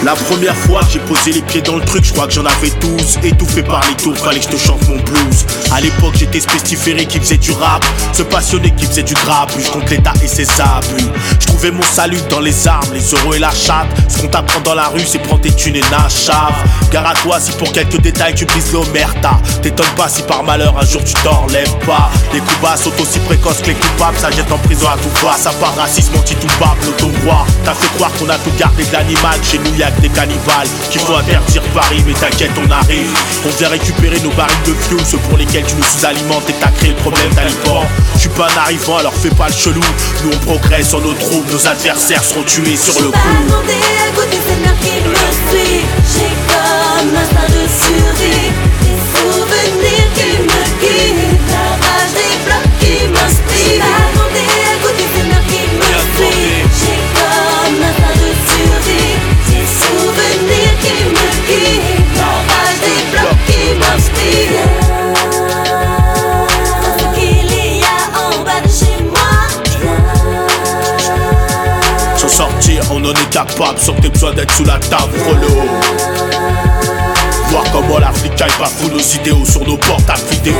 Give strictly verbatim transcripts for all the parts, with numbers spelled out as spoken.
La première fois que j'ai posé les pieds dans le truc, je crois que j'en avais douze. Étouffé par les tours, fallait que je te chante mon blues. À l'époque j'étais spestiféré qui faisait du rap, ce passionné qui faisait du grabuge contre l'état et ses abus. Je trouvais mon salut dans les armes, les euros et la chatte. Ce qu'on t'apprend dans la rue c'est prendre tes thunes et nachave. Gare à toi si pour quelques détails tu brises l'omerta. T'étonnes pas si par malheur un jour tu t'en relèves pas. Les coups bas sont aussi précoces que les coupables, ça jette en prison à tout va. Ça part racisme anti-toupable, l'auto-droit. T'as fait croire qu'on a tout gardé de l'animal, chez nous y'a que des cannibales qu'il faut interdire Paris, mais t'inquiète on arrive. On vient récupérer nos barils de fuel, ceux pour lesquels tu nous sous-alimentes et t'as créé le problème taliban. Je suis pas un arrivant alors fais pas le chelou. Nous on progresse sur nos troupes, nos adversaires seront tués sur le coup. J'suis pas demandé à goûter cette mer qui me suit. J'ai comme instinct de survie, des souvenirs qui me guident, la rage des blocs qui m'inspire. J'suis pas demandé à goûter cette mer qui me suit. J'ai comme instinct de survie, des souvenirs qui me guident, la rage des blocs qui m'inspire. Ce qu'il y a en bas de chez moi. S'en sortir, on en est capable, sans que t'aies besoin d'être sous la table, frollo. Voir comment l'Africain bafoue nos idéaux sur nos portables vidéo.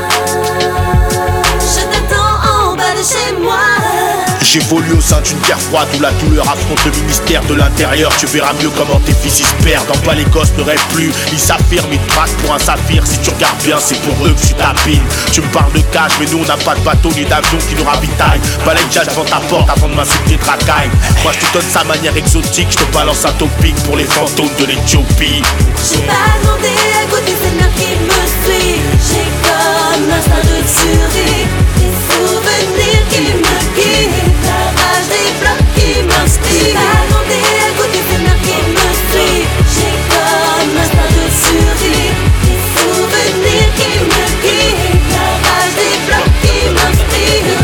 Je t'attends en bas de chez moi. J'évolue au sein d'une guerre froide où la douleur affronte le ministère de l'Intérieur. Tu verras mieux comment tes fils ils se perdent. En bas les gosses ne rêvent plus, ils s'affirment, ils te braquent pour un saphir. Si tu regardes bien c'est pour eux que tu tapines. Tu me parles de cash mais nous on n'a pas de bateau ni d'avion qui nous ravitaille. Balaye cash devant ta porte avant de m'insulter de racaille. Moi je te donne sa manière exotique, je te balance un topic pour les fantômes de l'Éthiopie. J'ai pas demandé à goûter cette mer qui me suit. J'ai comme instinct de survie, des souvenirs qui me guident, la rage des blocs qui m'inspire. J'ai pas demandé à goûter cette mer qui me suit. J'ai comme instinct de survie, des souvenirs qui me guident, la rage des blocs qui m'inspire.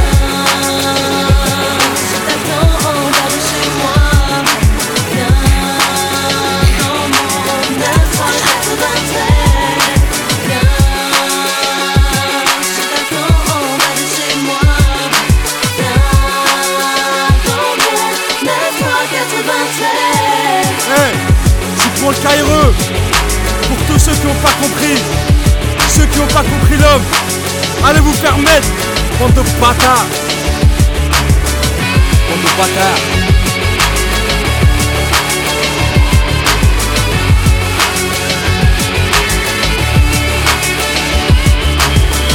Je t'attends en bas de chez moi. Viens dans mon neuf cent quatre-vingt-treize. Viens, je t'attends en bas de chez moi. Viens dans mon neuf cent quatre-vingt-treize. Hey, tu prends le Caireux pour tous ceux qui n'ont pas compris, ceux qui n'ont pas compris l'homme. Allez vous faire mettre, bande de bâtards, bande de bâtards.